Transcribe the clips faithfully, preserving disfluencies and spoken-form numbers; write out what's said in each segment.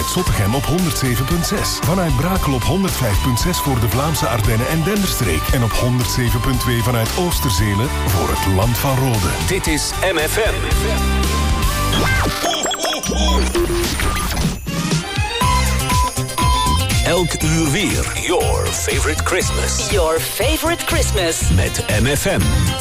vanuit Zottegem op honderd zeven komma zes. Vanuit Brakel op honderd vijf komma zes voor de Vlaamse Ardennen en Denderstreek. En op honderd zeven komma twee vanuit Oosterzelen voor het Land van Rode. Dit is M F M. Elk uur weer. Your favorite Christmas. Your favorite Christmas. Met M F M.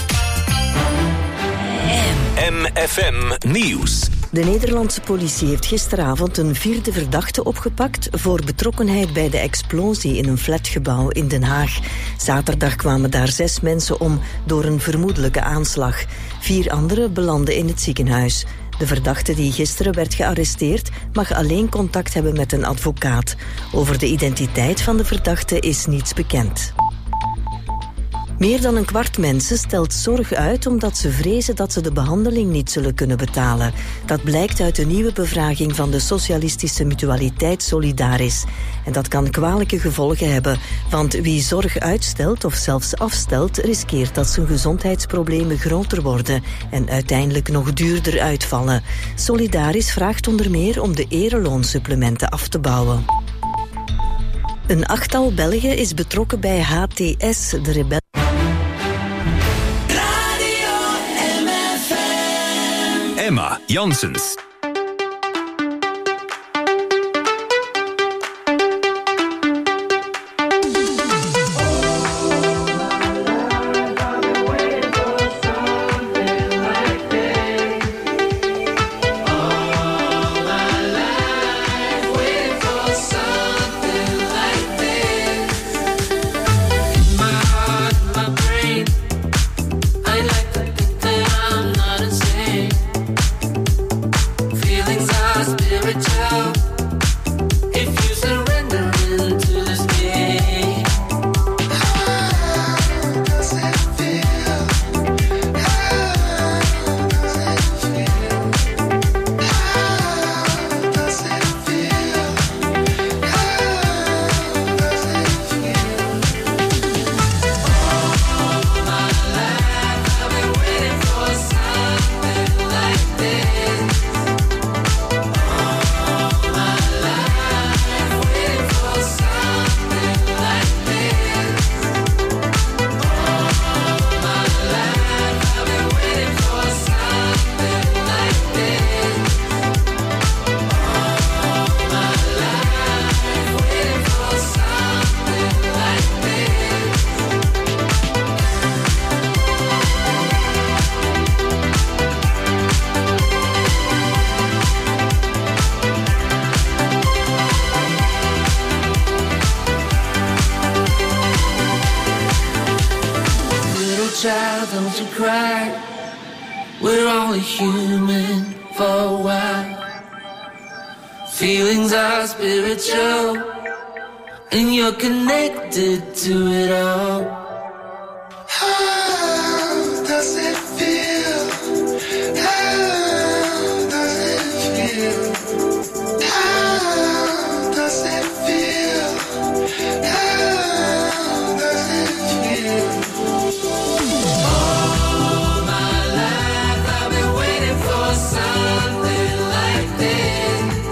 M F M Nieuws. De Nederlandse politie heeft gisteravond een vierde verdachte opgepakt voor betrokkenheid bij de explosie in een flatgebouw in Den Haag. Zaterdag kwamen daar zes mensen om door een vermoedelijke aanslag. Vier anderen belanden in het ziekenhuis. De verdachte die gisteren werd gearresteerd mag alleen contact hebben met een advocaat. Over de identiteit van de verdachte is niets bekend. Meer dan een kwart mensen stelt zorg uit omdat ze vrezen dat ze de behandeling niet zullen kunnen betalen. Dat blijkt uit de nieuwe bevraging van de socialistische mutualiteit Solidaris. En dat kan kwalijke gevolgen hebben, want wie zorg uitstelt of zelfs afstelt, riskeert dat zijn gezondheidsproblemen groter worden en uiteindelijk nog duurder uitvallen. Solidaris vraagt onder meer om de ereloonsupplementen af te bouwen. Een achttal Belgen is betrokken bij H T S, de rebel. Emma Janssens. Connected to it all. How does it feel? How does it feel? How does it feel? How does it feel? All my life I've been waiting for something like this.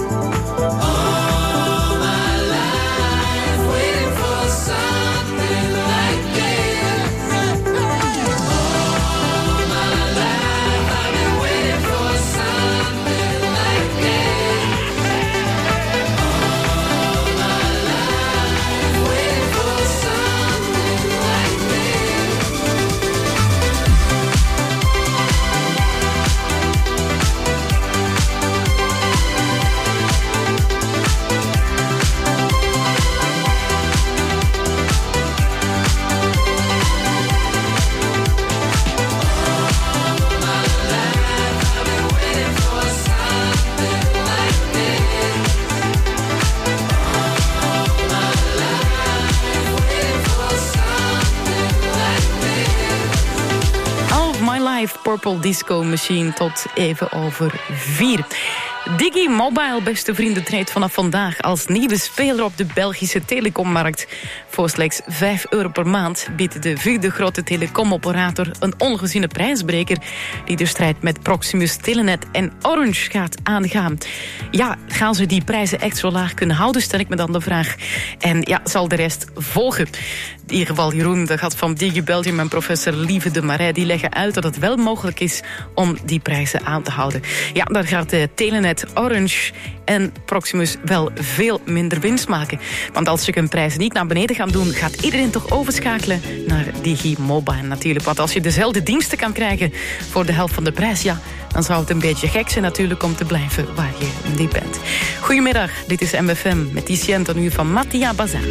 All my life waiting for something like this. All my life I've been waiting for something like this. All my life waiting for something like this. All of My Life, Purple Disco Machine, tot even over vier. Digi Mobile, beste vrienden, treedt vanaf vandaag als nieuwe speler op de Belgische telecommarkt. Voor slechts vijf euro per maand biedt de vierde grote telecomoperator een ongeziene prijsbreker die de strijd met Proximus, Telenet en Orange gaat aangaan. Ja, gaan ze die prijzen echt zo laag kunnen houden, stel ik me dan de vraag. En ja, zal de rest volgen? In ieder geval Jeroen de Gat van Digi Belgium en professor Lieve de Marais die leggen uit dat het wel mogelijk is om die prijzen aan te houden. Ja, daar gaat de Telenet, Orange en Proximus wel veel minder winst maken. Want als ze hun prijzen niet naar beneden gaan doen, gaat iedereen toch overschakelen naar Digi Mobile natuurlijk. Want als je dezelfde diensten kan krijgen voor de helft van de prijs, ja, dan zou het een beetje gek zijn natuurlijk om te blijven waar je niet bent. Goedemiddag, dit is M F M met die Siento nu van Mattia Bazar.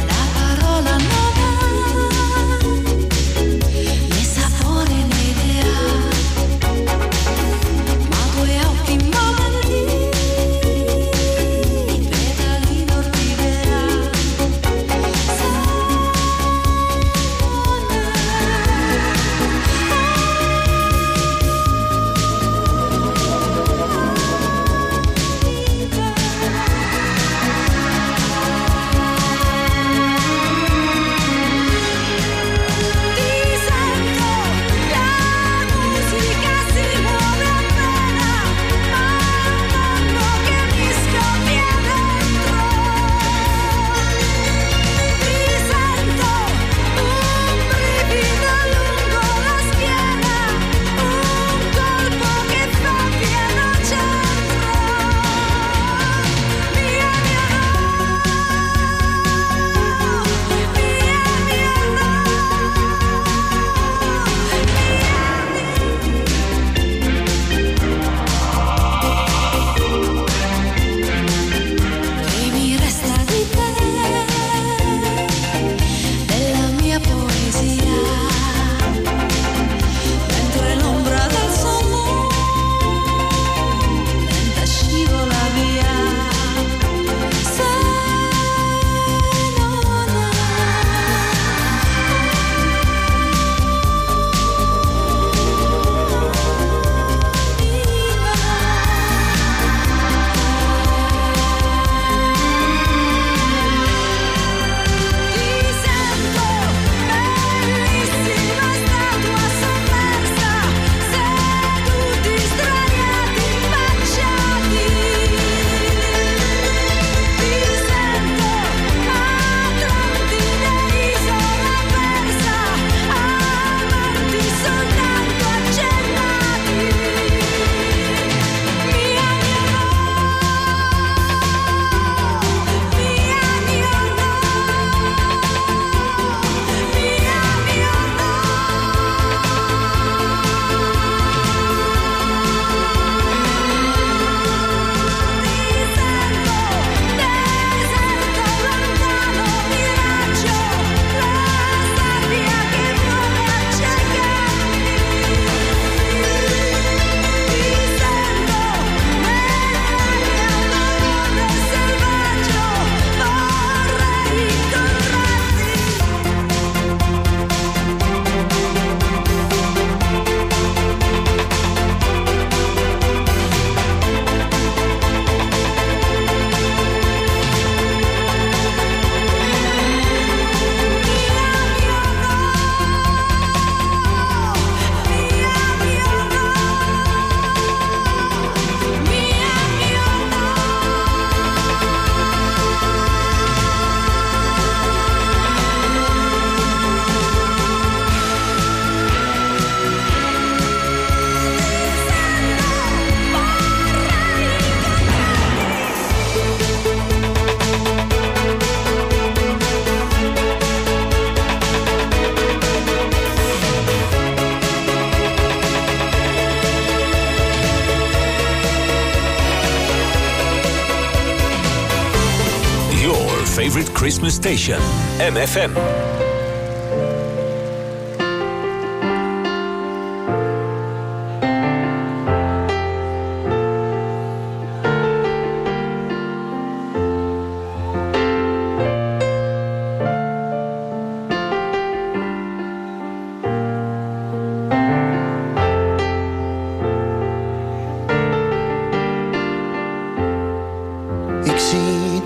favorite Christmas station, M F M.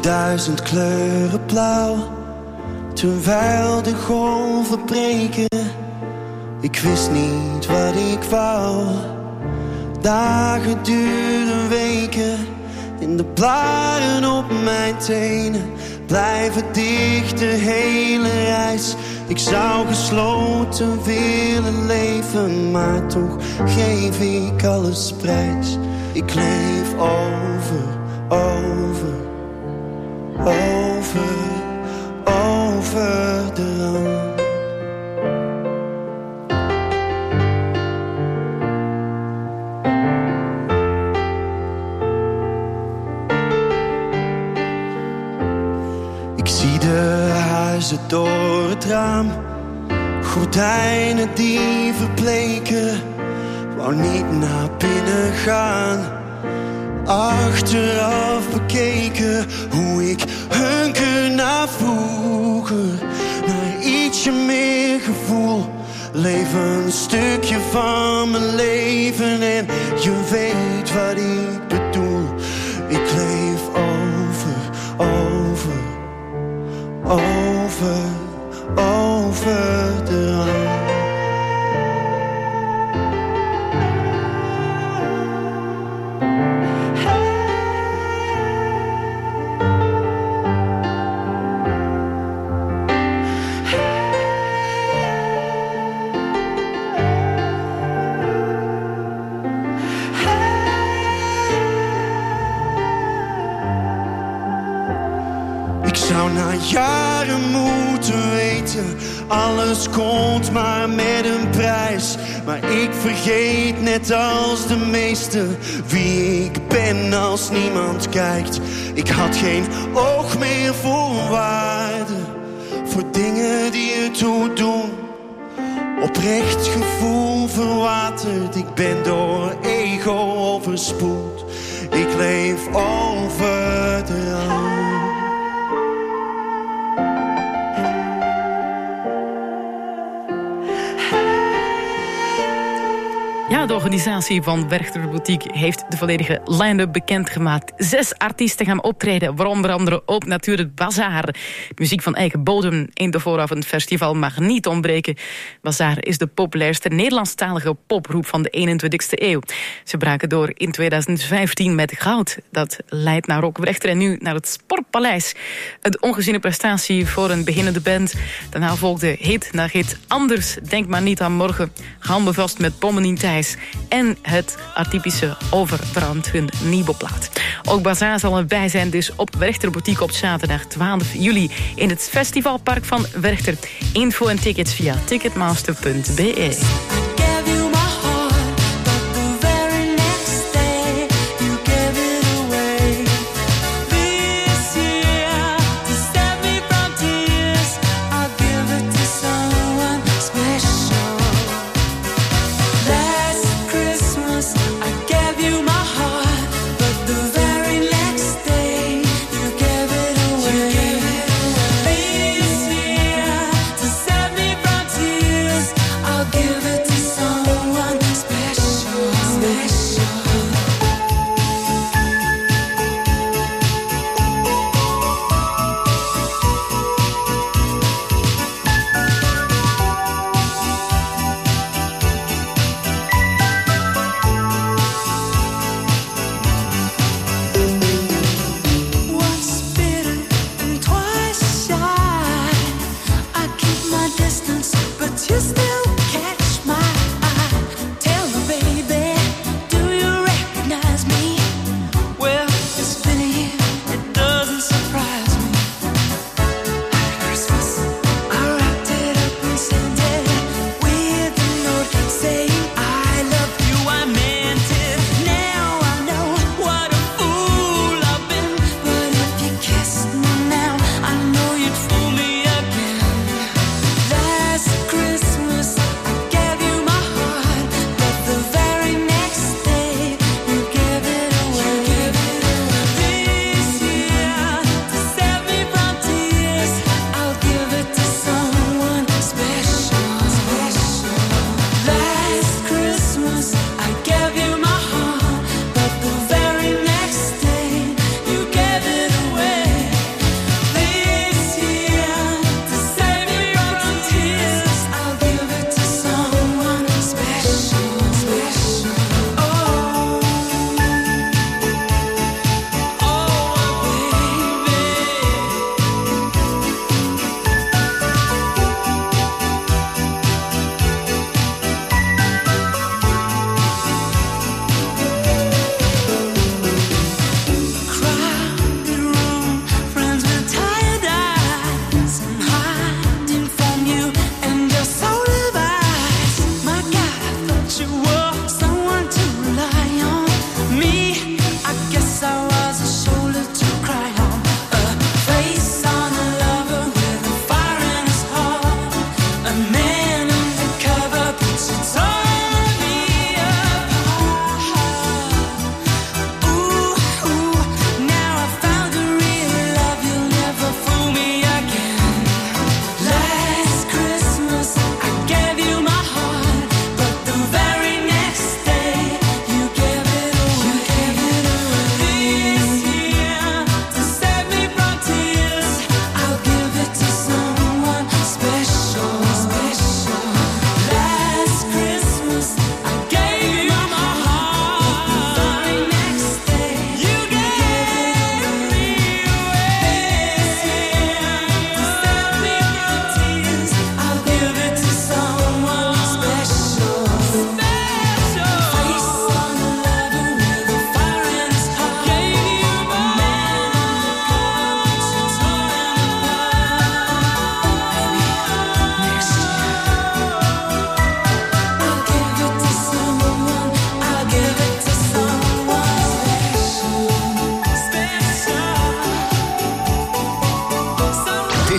duizend kleuren blauw, terwijl de golven breken. Ik wist niet wat ik wou. Dagen duren weken en de blaren op mijn tenen blijven dicht de hele reis. Ik zou gesloten willen leven, maar toch geef ik alles prijs. Ik leef over, over, over, over de rand. Ik zie de huizen door het raam, gordijnen die verbleken. Wou niet naar binnen gaan, achteraf bekeken hoe ik hunker naar vroeger, naar ietsje meer gevoel. Leef een stukje van mijn leven en je weet wat ik bedoel. Ik leef over, over, over, over de rand. Jaren moeten weten, alles komt maar met een prijs. Maar ik vergeet net als de meesten wie ik ben als niemand kijkt. Ik had geen oog meer voor waarde, voor dingen die ertoe doen. Oprecht gevoel verwaterd, ik ben door ego overspoeld. Ik leef over de rand. Ja, de organisatie van Werchter Boutique heeft de volledige line-up bekendgemaakt. Zes artiesten gaan optreden, waaronder andere ook natuurlijk Bazaar. De muziek van eigen bodem in de vooravondfestival mag niet ontbreken. Bazaar is de populairste Nederlandstalige popgroep van de eenentwintigste eeuw. Ze braken door in tweeduizend vijftien met Goud. Dat leidt naar Rock Werchter en nu naar het Sportpaleis. Een ongeziene prestatie voor een beginnende band. Daarna volgde hit na hit. Anders, denk maar niet aan morgen. Handen vast met bommen in Thijs. En het atypische Overbrand, hun nieuwe plaat. Ook Bazaar zal erbij zijn, dus op Werchter Boutique op zaterdag twaalf juli... in het festivalpark van Werchter. Info en tickets via ticketmaster punt b e.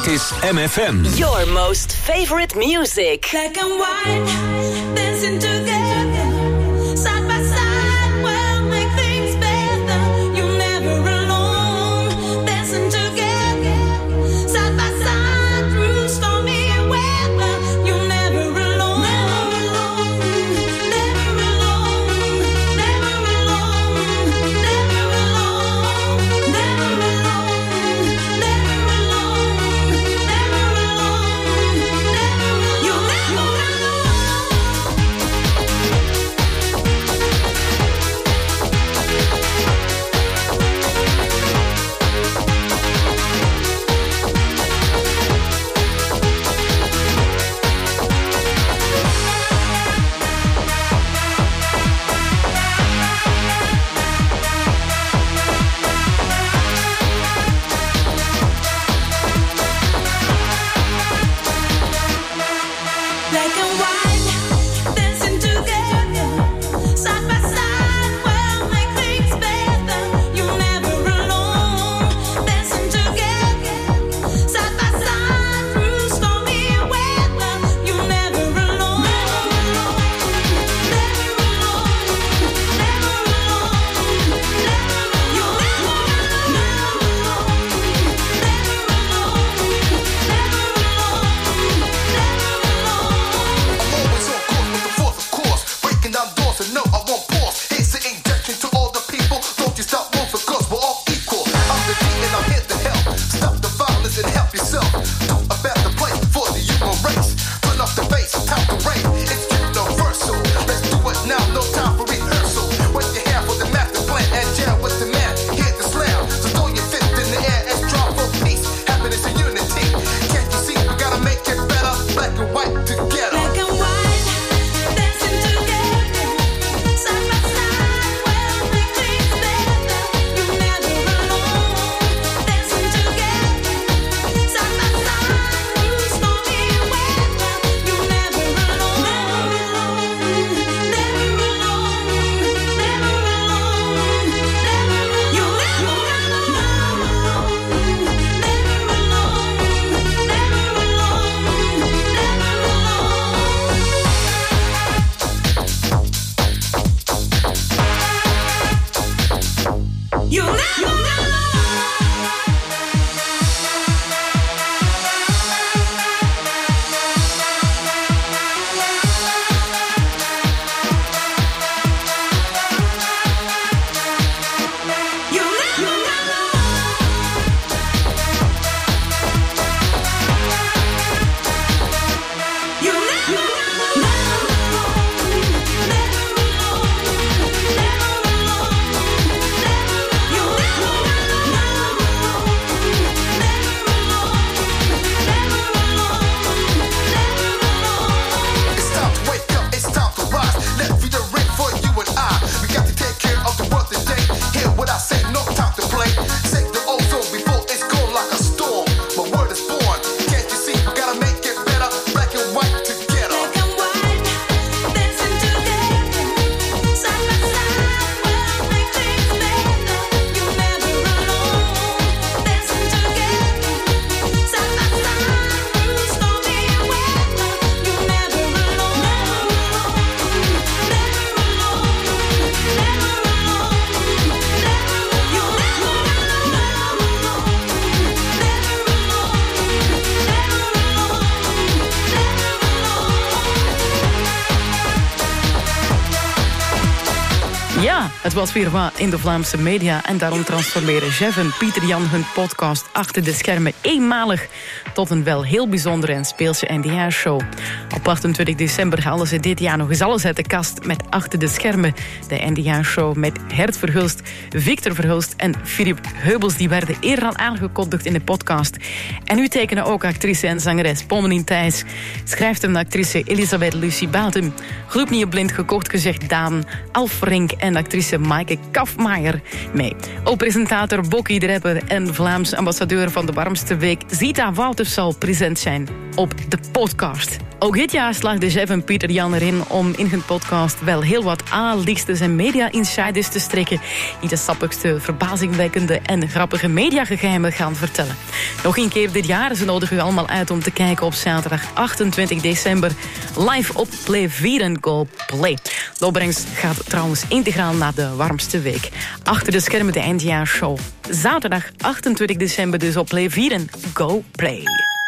Dit is M F M. Your most favorite music. Black and white, dancing together, side by side, we'll make things better. You're never alone, dancing together, side by side, through stormy weather. You're never alone, never alone, never alone, never alone, never alone, never alone, never alone, never alone, never alone. You're never alone. Black and white, dancing together, side by side, we'll make things better. You're never alone, dancing together, side by side, through stormy weather. You're never alone, never alone, never alone, never alone, never alone. You're never alone, never alone, never alone, never alone, never alone. I'm always on course with the force, of course. Breaking down doors and no, I won't pause. Here's the injection to all the people. Don't you stop moving, cause we're all equal. I'm the king and I'm here to help. Stop the violence and help yourself. Do a better place for the human race. Turn off the bass, time to reign. It's universal. Let's do it now, no time for rehearsal. Wet your hand for the master plan and jam with the man. Here to slam. So throw your fist in the air and strive for peace, happiness and unity. Can't you see we gotta make it better? Black and white together. Black and white, dancing together, side by side, we'll make things better. You're never alone, dancing together, side by side, through stormy weather. You're never alone, never alone, never alone, never alone, never alone. You're never alone, never alone, never alone, never alone, never alone. You're never alone. You're never alone. You're never alone. Never alone. Never alone. Never alone. You're never alone. Never alone. Never alone. Never alone. Never alone. It's time to wake up, it's time to rise. Let's be the ring for you and I. We got to take care of the world today. Hear what I say, no time to play. Save the ozone before it's gone like a storm. My word is born. Can't you see? We gotta make it better. Black and white together. Black and white, dancing together, side by side, we'll make things better. You're never alone, dancing together, side by side, through stormy weather. You're never alone, never alone, never alone, never alone, never alone. You're never alone, never alone, never alone, never alone. Ja, het was weer wat in de Vlaamse media en daarom transformeren Jeff en Pieter Jan hun podcast Achter de Schermen eenmalig tot een wel heel bijzondere en speelse N D A-show. Op achtentwintig december haalden ze dit jaar nog eens alles uit de kast met Achter de Schermen, de N D A-show met Gert Verhulst, Victor Verhulst en Filip Heubels. Die werden eerder al aangekondigd in de podcast. En nu tekenen ook actrice en zangeres Pommelien Thijs, schrijfster actrice Elisabeth Lucie Batum, gloednieuw blind gekocht gezegd Daan, Alf Rink en actrice Maaike Kafmaier mee. Ook presentator Bokkie de Rapper en Vlaams ambassadeur van de warmste week Zita Wouters zal present zijn op de podcast Ook dit jaar slaagde chef en Pieter Jan erin om in hun podcast wel heel wat A-listers en media-insiders te strekken die de sappigste, verbazingwekkende en grappige mediageheimen gaan vertellen. Nog een keer dit jaar, ze nodigen u allemaal uit om te kijken op zaterdag achtentwintig december live op Play vier Go Play. De opbrengst gaat trouwens integraal naar de warmste week. Achter de schermen de eindjaarshow. Zaterdag achtentwintig december dus op Play vier Go Play.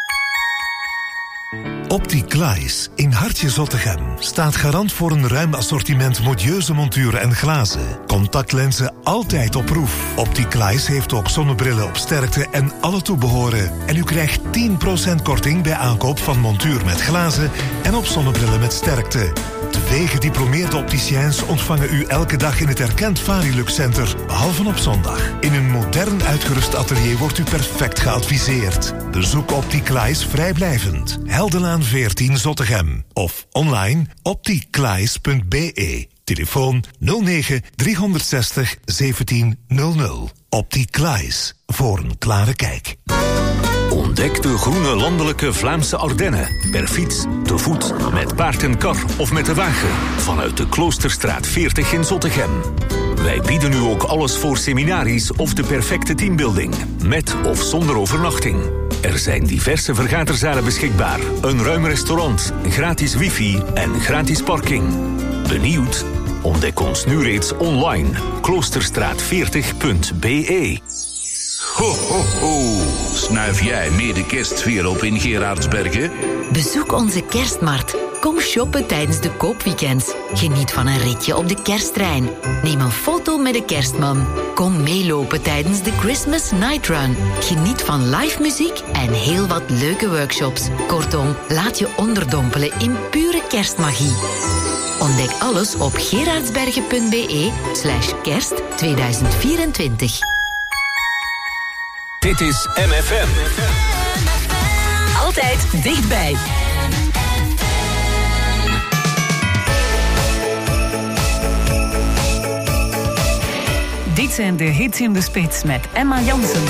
Opticlies in Hartje Zottegem staat garant voor een ruim assortiment modieuze monturen en glazen. Contactlenzen altijd op proef. Opticlies heeft ook zonnebrillen op sterkte en alle toebehoren. En u krijgt tien procent korting bij aankoop van montuur met glazen en op zonnebrillen met sterkte. Twee gediplomeerde opticiens ontvangen u elke dag in het erkend Varilux Center, behalve op zondag. In een modern uitgerust atelier wordt u perfect geadviseerd. Bezoek Opticlies vrijblijvend. Heldenlaan veertien Zottegem. Of online opticlies punt b e. Telefoon nul negen driehonderdzestig zeventien nul nul. Opticlies, voor een klare kijk. Ontdek de groene landelijke Vlaamse Ardennen. Per fiets, te voet, met paard en kar of met de wagen. Vanuit de Kloosterstraat veertig in Zottegem. Wij bieden u ook alles voor seminaries of de perfecte teambuilding. Met of zonder overnachting. Er zijn diverse vergaderzalen beschikbaar. Een ruim restaurant, gratis wifi en gratis parking. Benieuwd? Ontdek ons nu reeds online. kloosterstraat veertig punt b e. Ho, ho, ho. Snuif jij mee de kerstsfeer op in Gerardsbergen? Bezoek onze kerstmarkt. Kom shoppen tijdens de koopweekends. Geniet van een ritje op de kersttrein. Neem een foto met de kerstman. Kom meelopen tijdens de Christmas Night Run. Geniet van live muziek en heel wat leuke workshops. Kortom, laat je onderdompelen in pure kerstmagie. Ontdek alles op gerardsbergen punt b e slash kerst tweeduizend vierentwintig. Dit is M F M. Altijd dichtbij. Dit zijn de hits in de spits met Emma Janssens.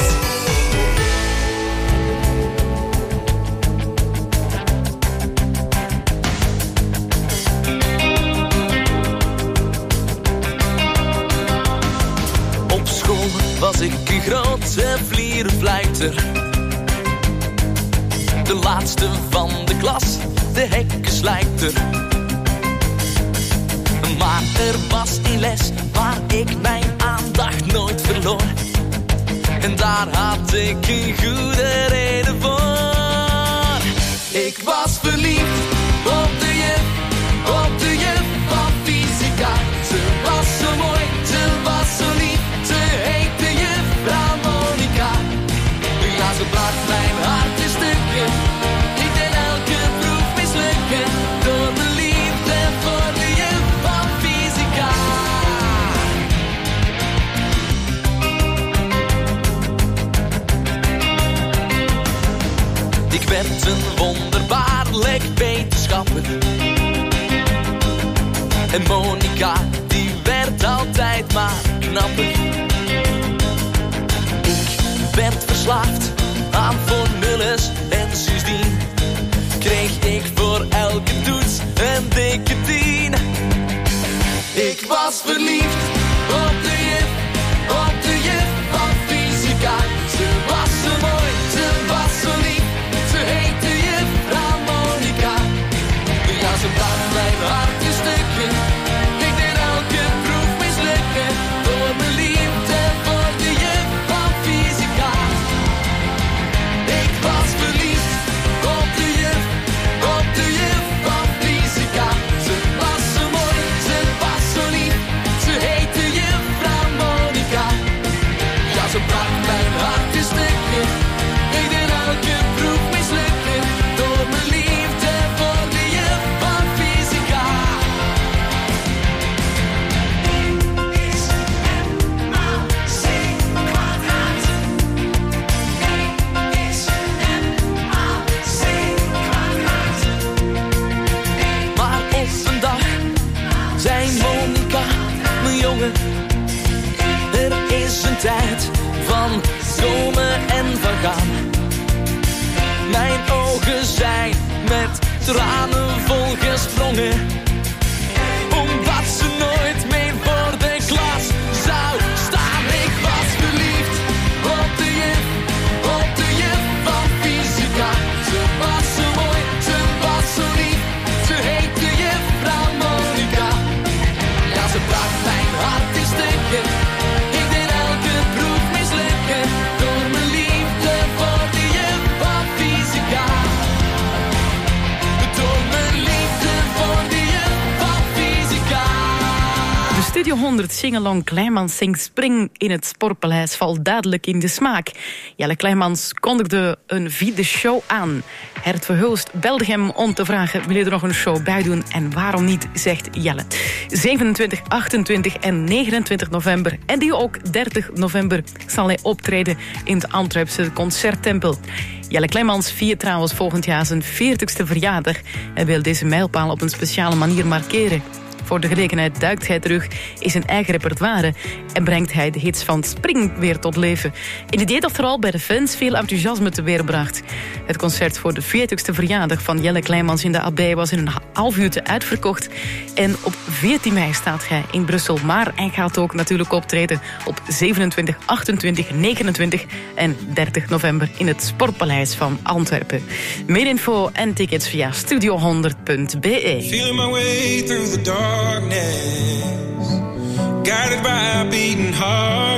Op school was ik een grote vlierenfluiter. De laatste van de klas, de hekkensluiter. Maar er was een les waar ik mijn aandacht nooit verloor. En daar had ik een goede reden voor. Ik was verliefd op de juf, op de juf van fysica. Ze was zo mooi, ze was zo lief, ze heette juffrouw Monica. Ja, ze bracht mijn hart in stukken. Ik deed elke proef mislukken door de liefde voor de juf van fysica. Ik werd een wonderbaarlijk wetenschapper. En Monica, die werd altijd maar knapper. Ik werd verslaafd aan formules en sindsdien kreeg ik voor elke toets een dikke tien. Ik was verliefd op de juf, op de juf van fysica. Ze was zo mooi, ze was zo lief, ze heette juffrouw Monica. Ja, ze bracht mijn hart in stukken. Ik deed elke proef mislukken door mijn liefde voor de juf van fysica. Ik was verliefd op de juf, op de juf van fysica. Ze was zo mooi, ze was zo lief, ze heette juffrouw Monica. Ja, ze bracht mijn hart in stukken. Ik deed elke proef mislukken door mijn liefde voor de juf van fysica. Is M A C kwadraat. Is M A C kwadraat. Maar op een dag zei Monica, mijn jongen, er is een tijd van komen en van gaan. Mijn ogen zijn met tranen volgesprongen, omdat ze nooit meer voor de klas zou staan. Ik was verliefd op de juf, op de juf van fysica. Ze was zo mooi, ze was zo lief, ze heette juffrouw Monica. Ja, ze bracht mijn hart in stukken, ik deed elke proef mislukken, door mijn liefde voor de juf van fysica. Door mijn liefde voor de juf van fysica. De Studio honderd Singalong Kleimans zingt Spring in het Sportpaleis valt duidelijk in de smaak. Jelle Kleimans kondigde een vierde show aan. Hert Verhulst belde hem om te vragen: wil je er nog een show bij doen? En waarom niet, zegt Jelle. zevenentwintig, achtentwintig en negenentwintig november en die ook dertig november zal hij optreden in de Antwerpse Concerttempel. Jelle Kleimans viert trouwens volgend jaar zijn veertigste verjaardag. Hij wil deze mijlpaal op een speciale manier markeren. Voor de gelegenheid duikt hij terug in zijn eigen repertoire en brengt hij de hits van Spring weer tot leven. In de dieet vooral bij de fans veel enthousiasme teweegbracht. Het concert voor de veertigste verjaardag van Jelle Kleimans in de Abbaye was in een half uurtje uitverkocht. En op veertien mei staat hij in Brussel, maar hij gaat ook natuurlijk optreden op zevenentwintig, achtentwintig, negenentwintig en dertig november in het Sportpaleis van Antwerpen. Meer info en tickets via studio honderd punt b e. Feeling my way through the darkness, guided by a beating heart.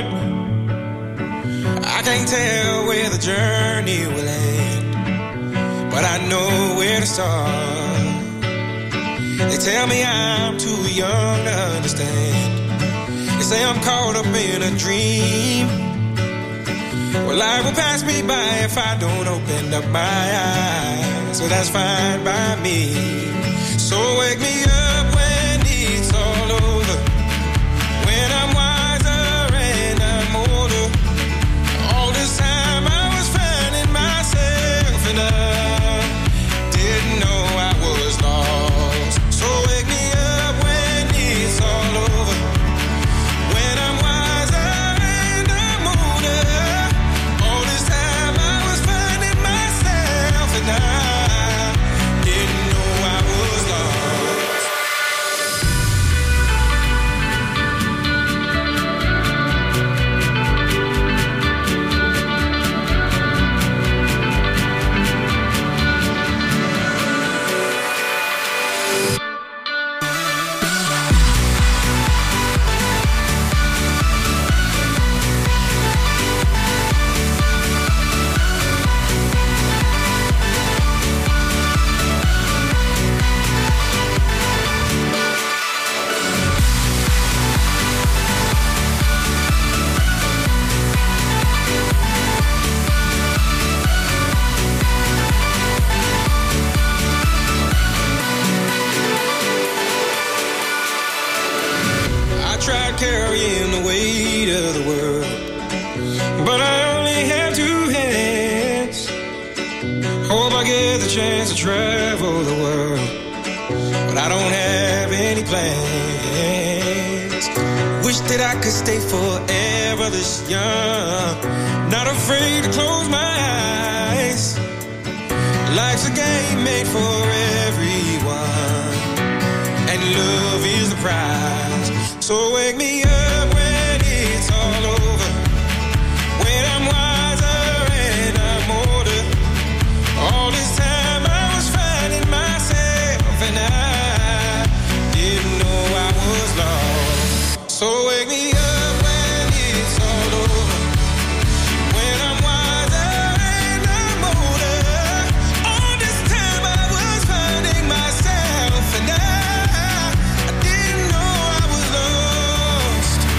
I can't tell where the journey will end, but I know where to start. They tell me I'm too young to understand. They say I'm caught up in a dream. Well, life will pass me by if I don't open up my eyes. So that's fine by me. So wake me up when it's all over, when I'm wiser and I'm older. All this time I was finding myself and I didn't know I was lost. So wake me up when it's all over, when I'm wiser and I'm older. All this time I was finding myself and I didn't know I was lost. I tried carrying the weight of the world, but I only have two hands. Hope I get the chance to travel the world, but I don't have any plans. Wish that I could stay forever this young, not afraid to close my eyes. Life's a game made for everyone, and love is the prize. So wake me up when it's all over, when I'm wiser and I'm older. All this time I was finding myself and I didn't know I was lost. So wake me up when it's all over, when I'm wiser and I'm older. All this time I was finding myself and I, I didn't know I was lost.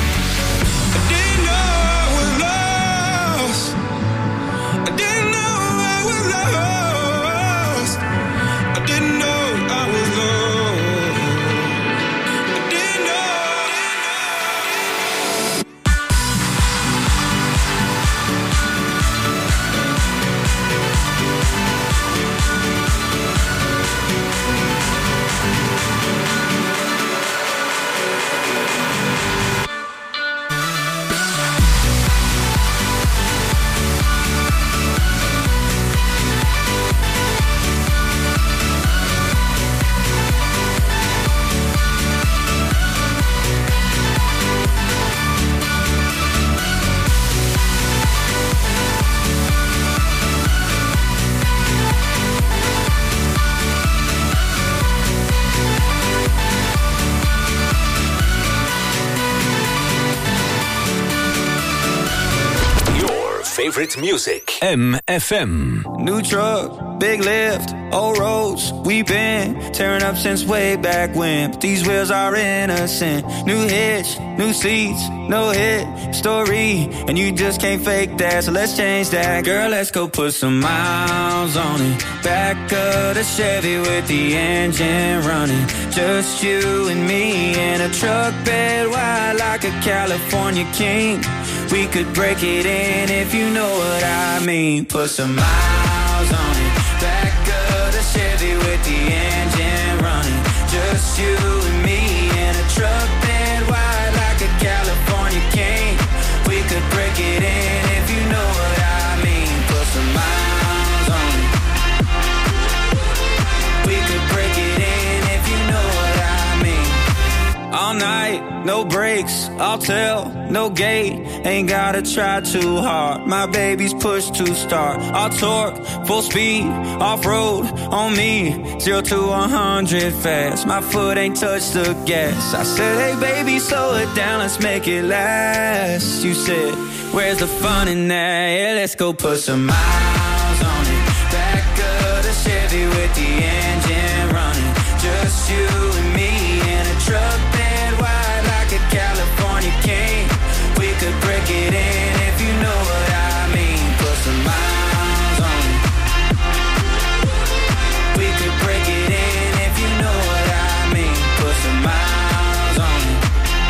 favorite music. M F M. New truck, big lift, old roads. We've been tearing up since way back when. But these wheels are innocent. New hitch, new seats, no hit story. And you just can't fake that, so let's change that. Girl, let's go put some miles on it. Back of the Chevy with the engine running. Just you and me in a truck bed wide like a California king. We could break it in if you know what I mean. Put some miles on it. Back of the Chevy with the engine running. Just you and me in a truck bed wide like a California king. We could break it in if you know what I mean. Put some miles on it. We could break it in if you know what I mean. All night, no breaks, I'll tell, no gate. Ain't gotta try too hard, my baby's push to start. I'll torque, full speed, off-road, on me. Zero to a hundred fast, my foot ain't touched the gas. I said, hey baby, slow it down, let's make it last. You said, where's the fun in that? Yeah, let's go put some miles on it. Back of the Chevy with the engine running. Just you and me in a truck bed wide like a California king. We could break it in if you know what I mean. Put some miles on it. We could break it in if you know what I mean. Put some miles on it.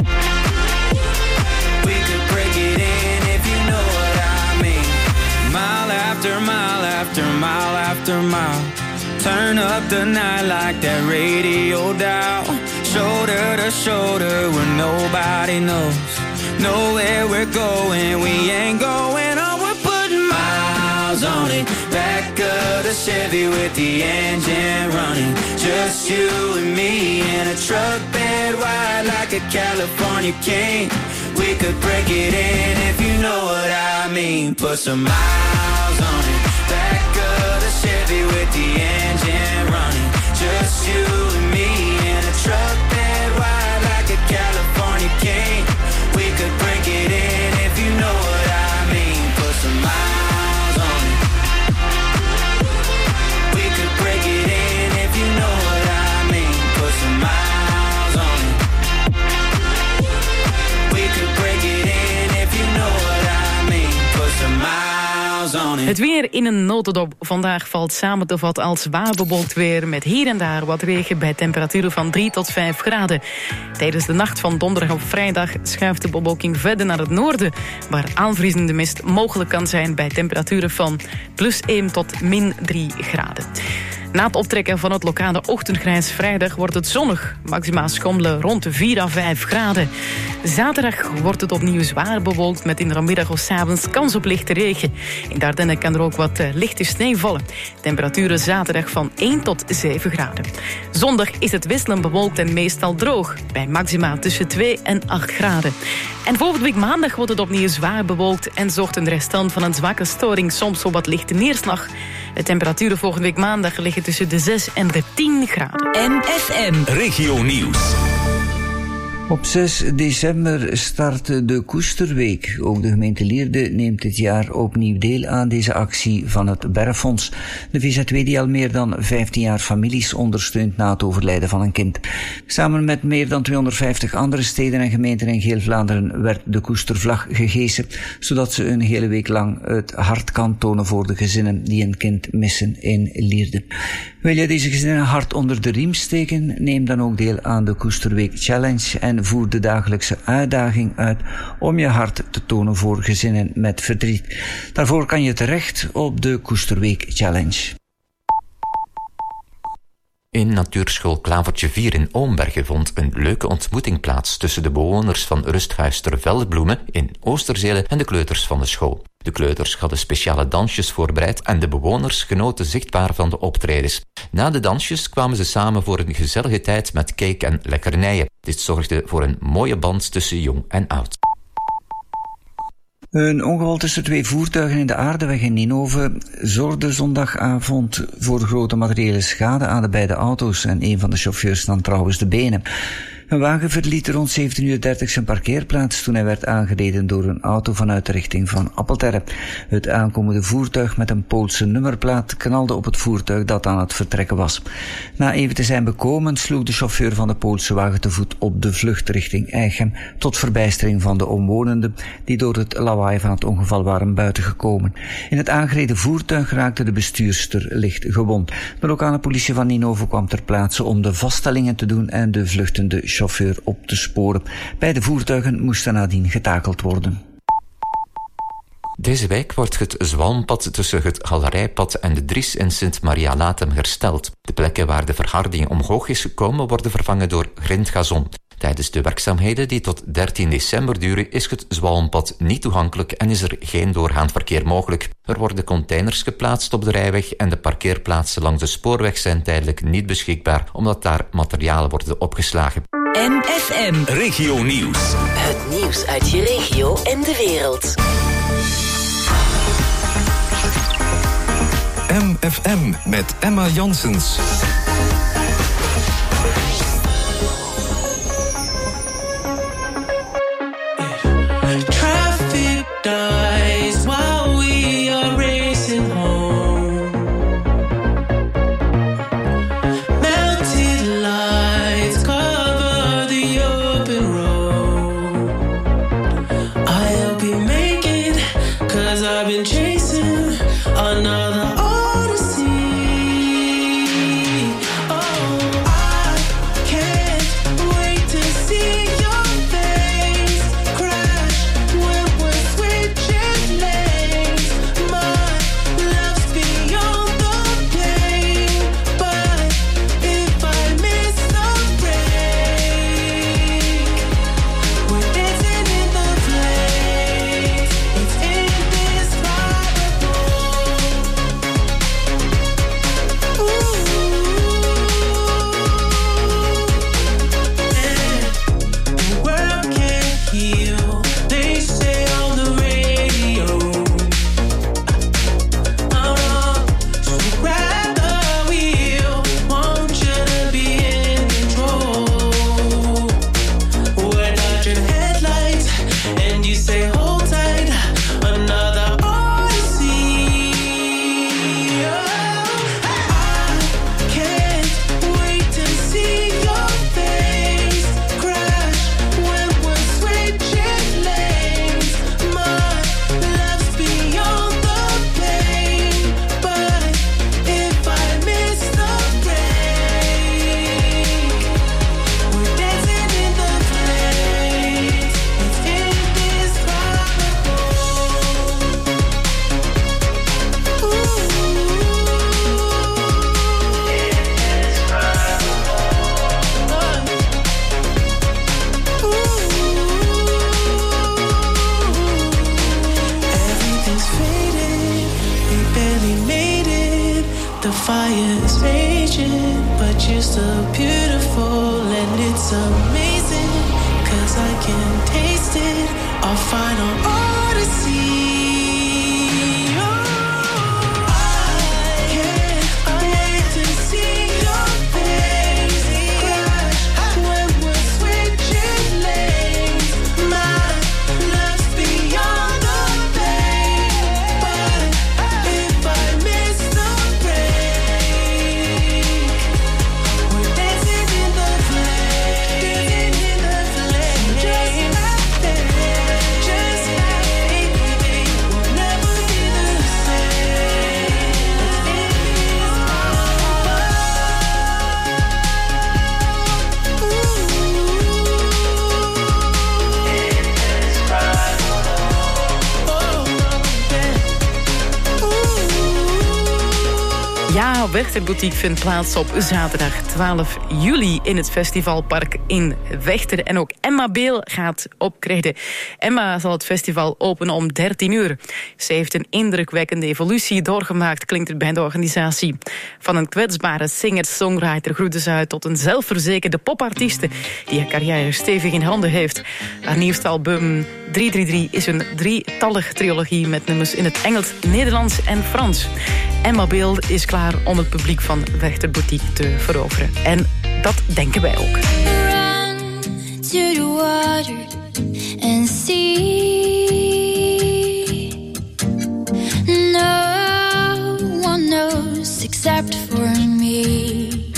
We could break it in if you know what I mean. Mile after mile after mile after mile. Turn up the night like that radio dial. Shoulder to shoulder where nobody knows. Know where we're going, we ain't going on. We're putting miles on it. Back of the Chevy with the engine running. Just you and me in a truck bed wide like a California king. We could break it in if you know what I mean. Put some miles on it. Back of the Chevy with the engine running. Just you and me in a truck bed wide like a California king. We could break it in if you know what I mean. Put some miles on it. We could break it in if you know what I mean. Put some miles on it. We could break it in if you know what I mean. Put some miles on it. Het weer in een notendop. Vandaag valt samen te vatten als zwaar bewolkt weer met hier en daar wat regen bij temperaturen van drie tot vijf graden. Tijdens de nacht van donderdag op vrijdag schuift de bewolking verder naar het noorden, waar aanvriezende mist mogelijk kan zijn bij temperaturen van plus één tot min drie graden. Na het optrekken van het lokale ochtendgrijs vrijdag wordt het zonnig. Maxima schommelen rond de vier à vijf graden. Zaterdag wordt het opnieuw zwaar bewolkt met in de middag of 's avonds kans op lichte regen. In de Ardennen kan er ook wat uh, lichte sneeuw vallen. Temperaturen zaterdag van één tot zeven graden. Zondag is het wisselend bewolkt en meestal droog. Bij maxima tussen twee en acht graden. En volgende week maandag wordt het opnieuw zwaar bewolkt en zorgt een restant van een zwakke storing soms voor wat lichte neerslag. De temperaturen volgende week maandag liggen tussen de zes en de tien graden. M F M. Regio Nieuws. Op zes december start de Koesterweek. Ook de gemeente Lierde neemt dit jaar opnieuw deel aan deze actie van het Bergfonds. De V Z W die al meer dan vijftien jaar families ondersteunt na het overlijden van een kind. Samen met meer dan tweehonderdvijftig andere steden en gemeenten in Geel-Vlaanderen werd de Koestervlag gehesen, zodat ze een hele week lang het hart kan tonen voor de gezinnen die een kind missen in Lierde. Wil je deze gezinnen hard onder de riem steken? Neem dan ook deel aan de Koesterweek Challenge en voer de dagelijkse uitdaging uit om je hart te tonen voor gezinnen met verdriet. Daarvoor kan je terecht op de Koesterweek Challenge. In natuurschool Klavertje vier in Oombergen vond een leuke ontmoeting plaats tussen de bewoners van Rusthuis ter Veldbloemen in Oosterzele en de kleuters van de school. De kleuters hadden speciale dansjes voorbereid en de bewoners genoten zichtbaar van de optredens. Na de dansjes kwamen ze samen voor een gezellige tijd met cake en lekkernijen. Dit zorgde voor een mooie band tussen jong en oud. Een ongeval tussen twee voertuigen in de Aardeweg in Ninove zorgde zondagavond voor grote materiële schade aan de beide auto's en een van de chauffeurs nam trouwens de benen. Een wagen verliet rond zeventien uur dertig zijn parkeerplaats toen hij werd aangereden door een auto vanuit de richting van Appelterre. Het aankomende voertuig met een Poolse nummerplaat knalde op het voertuig dat aan het vertrekken was. Na even te zijn bekomen sloeg de chauffeur van de Poolse wagen te voet op de vlucht richting Eichem, tot verbijstering van de omwonenden die door het lawaai van het ongeval waren buitengekomen. In het aangereden voertuig raakte de bestuurster licht gewond. De lokale politie van Ninove kwam ter plaatse om de vaststellingen te doen en de vluchtende chauffeur op te sporen. Beide voertuigen moesten nadien getakeld worden. Deze week wordt het Zwalmpad tussen het Galerijpad en de Dries in Sint-Maria-Latem hersteld. De plekken waar de verharding omhoog is gekomen worden vervangen door grindgazon. Tijdens de werkzaamheden die tot dertien december duren is het Zwalmpad niet toegankelijk en is er geen doorgaand verkeer mogelijk. Er worden containers geplaatst op de rijweg en de parkeerplaatsen langs de spoorweg zijn tijdelijk niet beschikbaar omdat daar materialen worden opgeslagen. M F M. Regio Nieuws. Het nieuws uit je regio en de wereld. M F M met Emma Janssens. Traffic dies while we are racing home. Melted lights cover the open road. I'll be making, 'cause I've been chasing another odyssey. Oh, I can't wait to see your face crash when we're switching lanes. My love's beyond the pain, but if I miss the break, we're dancing in the flames. It's indescribable. The world can't heal, they say on the radio. Oh no, so grab the wheel, want you to be in control. We're dodging headlights, and you say hold tight, another odyssey. I can't wait to see your face crash when we're switching lanes. My love's beyond the pain, but if I miss the break, we're dancing in the flames. It's indescribable. Everything's faded, we barely made it. The fire's raging, but you're still beautiful and it's amazing, 'cause I can taste it, our final odyssey. Oh, I can't wait to see your face crash when we're switching lanes. My love's beyond the pain, but if I miss the break, we're dancing in the flames, in the flames. Just like that, just like we'll never be the same. Ja, Wechterboutique vindt plaats op zaterdag twaalf juli in het festivalpark in Wechter. En ook Emma Beel gaat optreden. Emma zal het festival openen om dertien uur. Ze heeft een indrukwekkende evolutie doorgemaakt, klinkt het bij de organisatie. Van een kwetsbare singer-songwriter groeide ze uit tot een zelfverzekerde popartieste die haar carrière stevig in handen heeft. Haar nieuwste album drie drie drie is een drietallige trilogie met nummers in het Engels, Nederlands en Frans. Emma Beel is klaar om het publiek van Wechterboutique te veroveren. En dat denken wij ook. Run, to the water and see. No one knows except for me.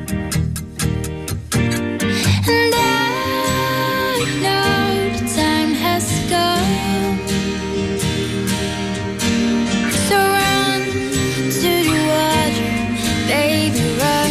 And I know the time has come. So run to the water, baby, run.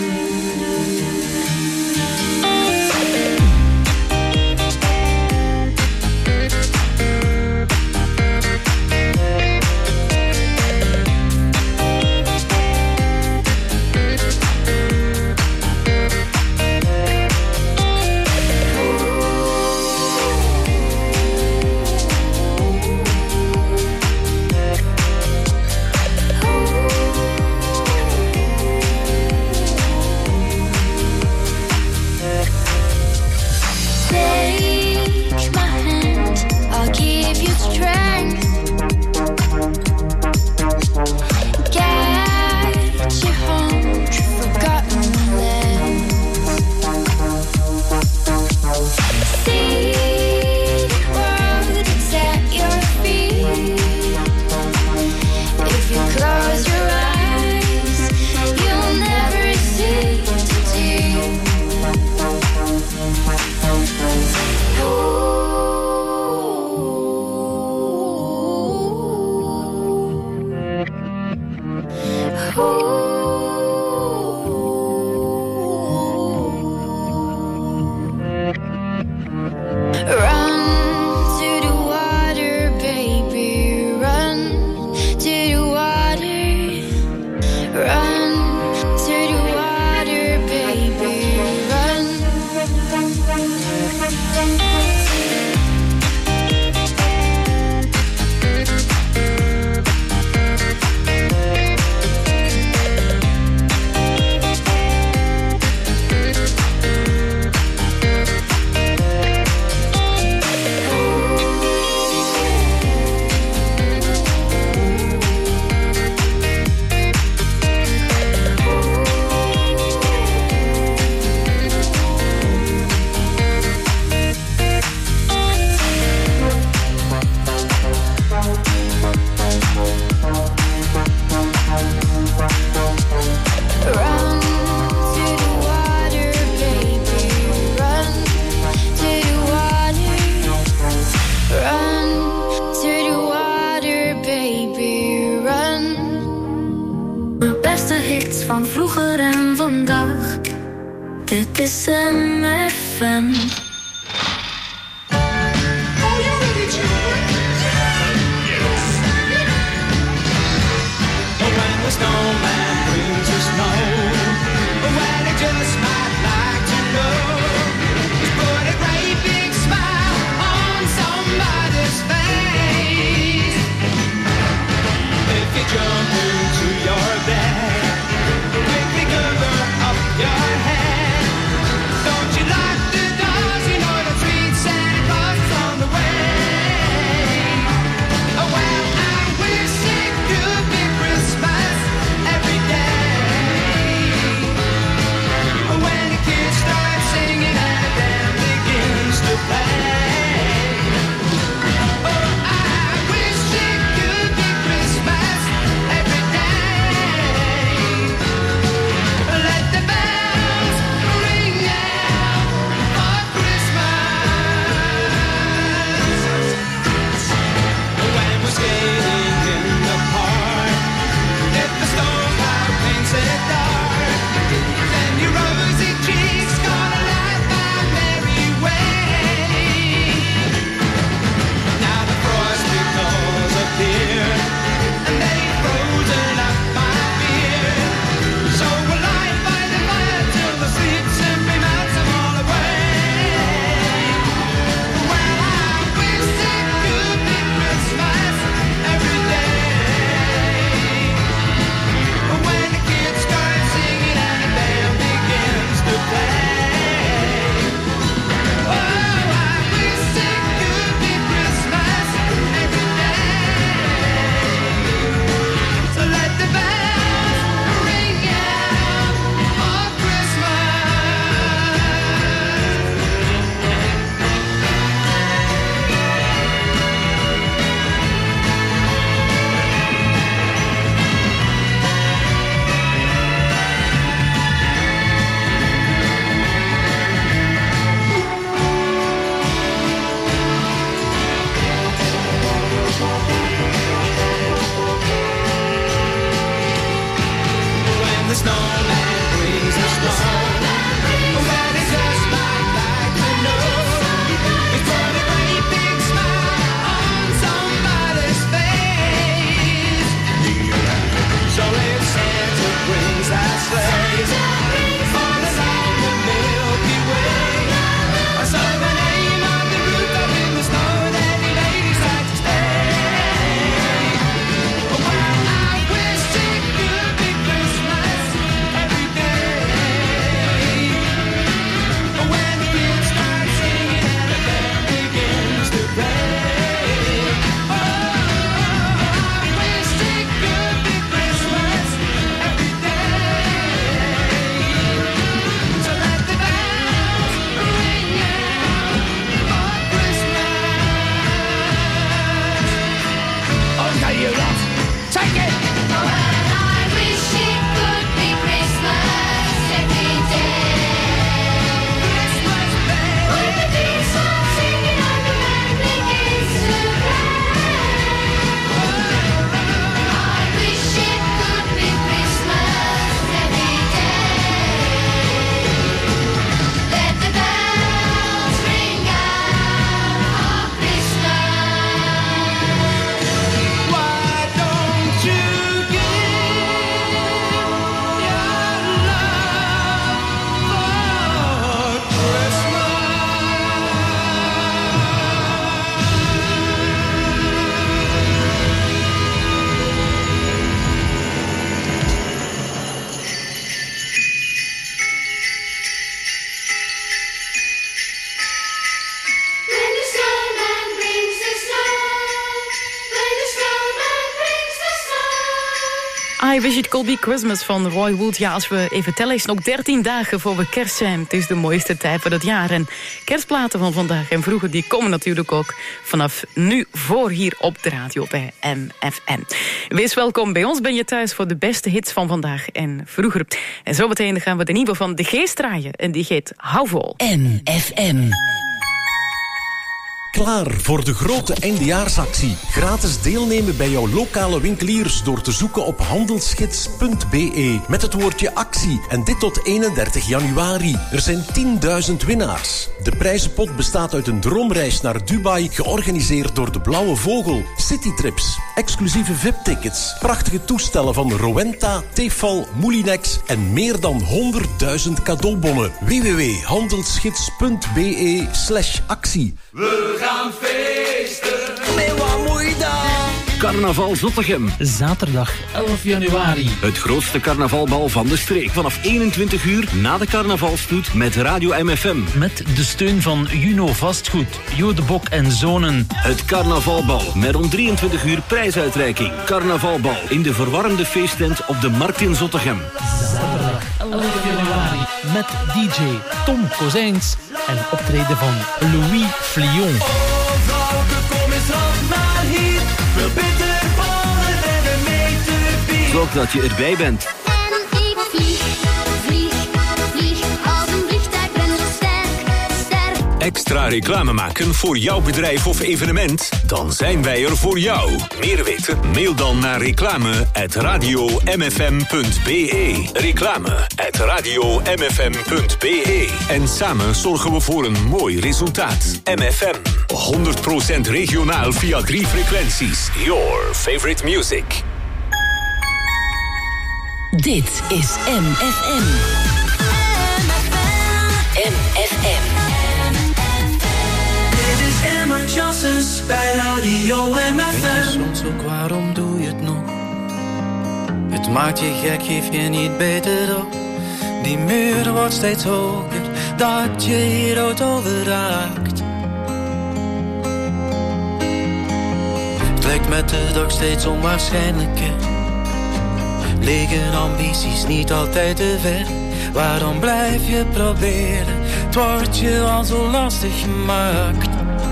Take my hand, I'll give you strength. Guide you home to forgotten lands. See the world that's at your feet. If you close your eyes, you'll never see the deep. Run to the water, baby, run to the water. Run to the water, baby, run. Run to the water, baby, run to the water. Run to the water, baby, run. De beste hits van vroeger en vandaag. Dit is M F M. When the snowman brings us snow, well, I just might like to know. Just put a great big smile on somebody's face. If you jump into your bed, quickly cover up your head. Don't you lock the doors Take it! Oh, and I wish it could be Christmas every day. Christmas Day. With the deep song singing and the man begins to play. I wish it could be Christmas every day. Let the bells ring out for Christmas. Why don't you give your love for Christmas? When the snowman brings the snow, when the snowman brings the snow. I Wish It Could Be Christmas van Roy Wood. Ja, als we even tellen is het nog dertien dagen voor we kerst zijn. Het is de mooiste tijd van het jaar. En kerstplaten van vandaag en vroeger die komen natuurlijk ook vanaf nu voor hier op de radio bij M F M. Wees welkom, bij ons ben je thuis voor de beste hits van vandaag en vroeger. En zometeen gaan we de nieuwe van De Geest draaien. En die heet Hou Vol. M F M. Klaar voor de grote eindejaarsactie. Gratis deelnemen bij jouw lokale winkeliers door te zoeken op handelsgids punt b e met het woordje actie. En dit tot eenendertig januari. Er zijn tienduizend winnaars. De prijzenpot bestaat uit een droomreis naar Dubai, georganiseerd door de Blauwe Vogel, citytrips, exclusieve V I P-tickets, prachtige toestellen van Rowenta, Tefal, Moulinex en meer dan honderdduizend cadeaubonnen. w w w punt handelsgids punt b e slash actie. We gaan feesten. Nee, wat moet je dan? Carnaval Zottegem. Zaterdag elf januari. Het grootste carnavalbal van de streek. Vanaf eenentwintig uur na de carnavalstoet met Radio M F M. Met de steun van Juno Vastgoed, Jo de Bok en Zonen. Het carnavalbal met om drieëntwintig uur prijsuitreiking. Carnavalbal in de verwarmde feesttent op de Markt in Zottegem. Zaterdag elf januari. Met D J Tom Kozijns en optreden van Louis Flion. Zorg dat je erbij bent. En ik vlieg, vlieg, vlieg, als een vliegtuig ben zo sterk, sterk. Extra reclame maken voor jouw bedrijf of evenement? Dan zijn wij er voor jou. Meer weten? Mail dan naar reclame at radio m f m punt b e. Reclame at radio m f m punt b e. En samen zorgen we voor een mooi resultaat. M F M. honderd procent regionaal via drie frequenties. Your favorite music. Dit is M F M. M F M. Dit is Emma Johnsons bij Radio M F M. Soms ook, waarom doe je het nog? Het maakt je gek, geef je niet beter op. Die muur wordt steeds hoger, dat je hier ooit over raakt. Het lijkt met de dag steeds onwaarschijnlijker. Liggen ambities niet altijd te ver? Waarom blijf je proberen? Het wordt je al zo lastig gemaakt.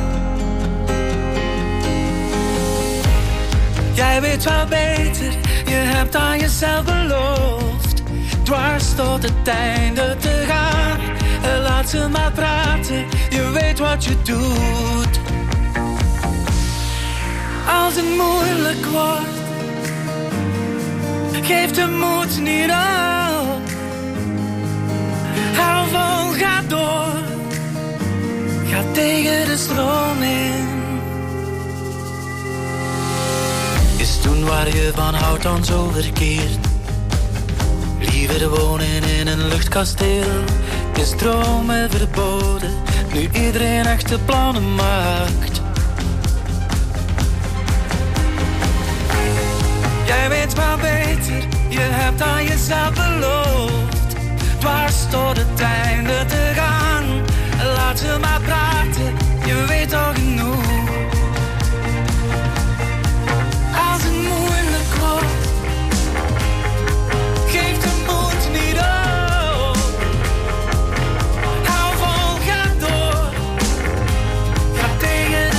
Jij weet wel beter, je hebt aan jezelf beloofd dwars tot het einde te gaan. Laat ze maar praten, je weet wat je doet. Als het moeilijk wordt, geef de moed niet op. Hou vol, ga door. Ga tegen de stroom in. Is toen waar je van houdt dan zo verkeerd? Liever wonen in een luchtkasteel. Is dromen verboden, nu iedereen echte plannen maakt. Jij weet maar beter, je hebt aan jezelf beloofd dwars tot het einde te gaan. Laat ze maar praten, je weet al genoeg. Als het moeilijk wordt, geef de moed niet op. Hou vol, ga door. Ga tegen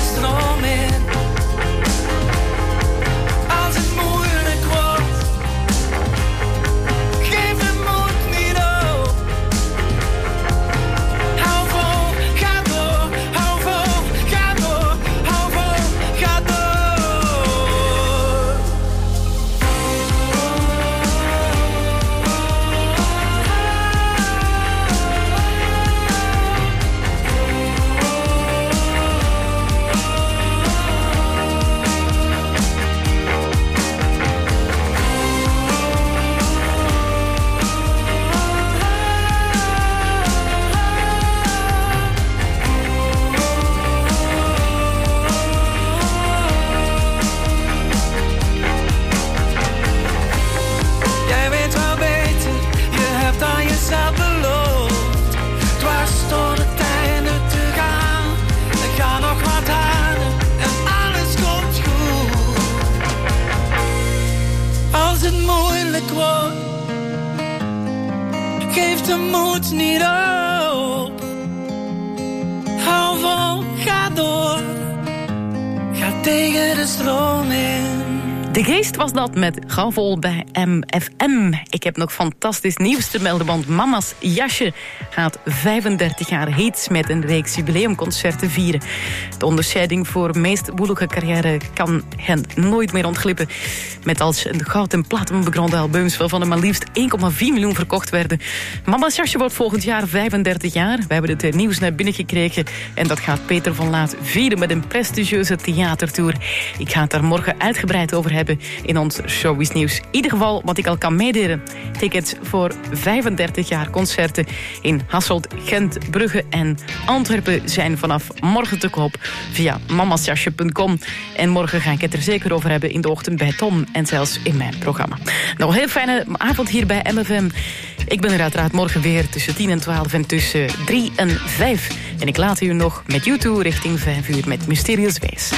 het moeilijk wordt, geef de moed niet op. Hou vol, ga door, ga tegen de stroom in. De Geest was dat met Gauw vol bij M F M. Ik heb nog fantastisch nieuws te melden, want Mama's Jasje gaat vijfendertig jaar hits met een reeks jubileumconcerten vieren. De onderscheiding voor meest woelige carrière kan hen nooit meer ontglippen. Met als een goud- en platinum bekrande albums waarvan er maar liefst één komma vier miljoen verkocht werden. Mama's Jasje wordt volgend jaar vijfendertig jaar. We hebben het nieuws naar binnen gekregen en dat gaat Peter van Laat vieren met een prestigieuze theatertour. Ik ga het daar morgen uitgebreid over hebben in ons Showbiz Nieuws. In ieder geval wat ik al kan meedelen. Tickets voor vijfendertig jaar concerten in Hasselt, Gent, Brugge en Antwerpen zijn vanaf morgen te koop via mamasjasje punt com. En morgen ga ik het er zeker over hebben in de ochtend bij Tom en zelfs in mijn programma. Nog een heel fijne avond hier bij M F M. Ik ben er uiteraard morgen weer tussen tien en twaalf en tussen drie en vijf. En ik laat u nog met U twee richting vijf uur met Mysterious Ways.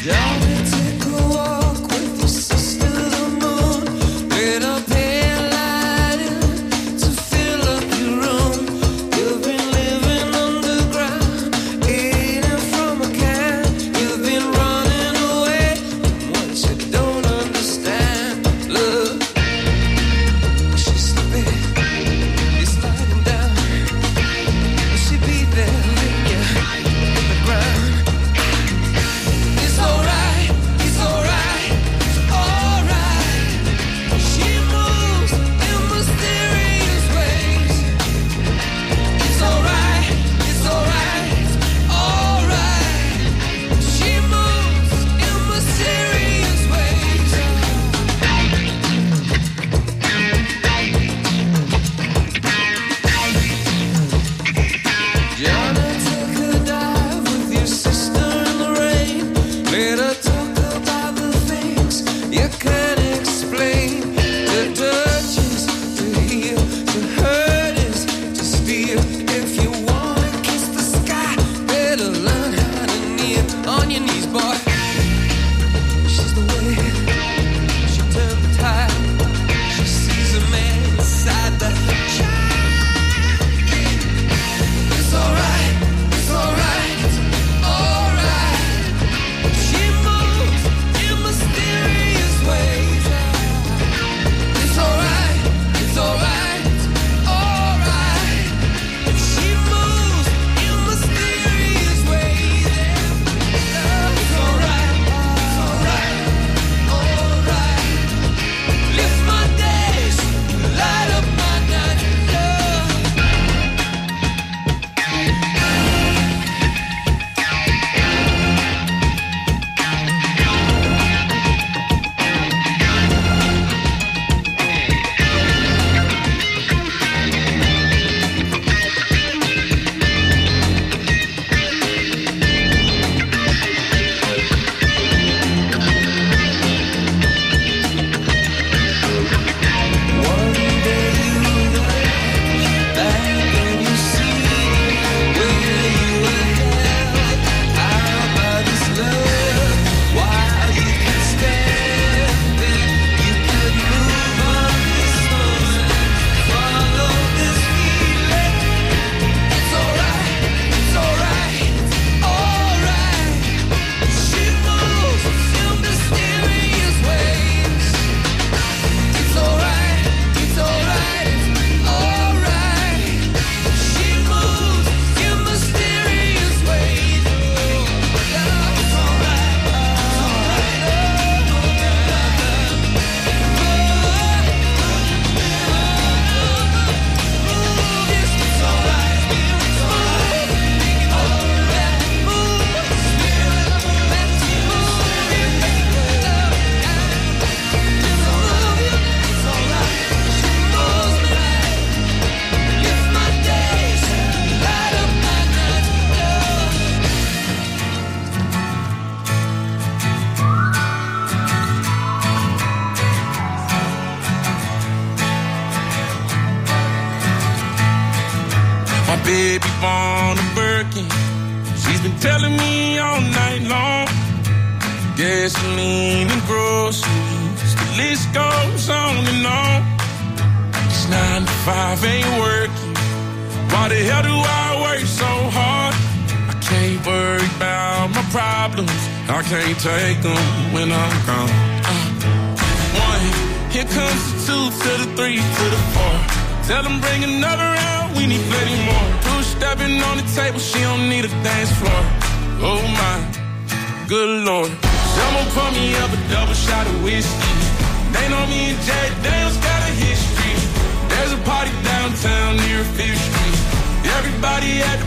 baby born a Birkin. She's been telling me all night long. Gasoline and groceries, the list goes on and on. This nine to five ain't working. Why the hell do I work so hard? I can't worry about my problems. I can't take them when I'm gone. Uh, one, here comes the two to the three to the four. Tell them bring another round, we need plenty more. Two stepping on the table, she don't need a dance floor. Oh my, good lord. Someone pour me up a double shot of whiskey. They know me and Jack Daniels got a history. There's a party downtown near Fifth Street. Everybody at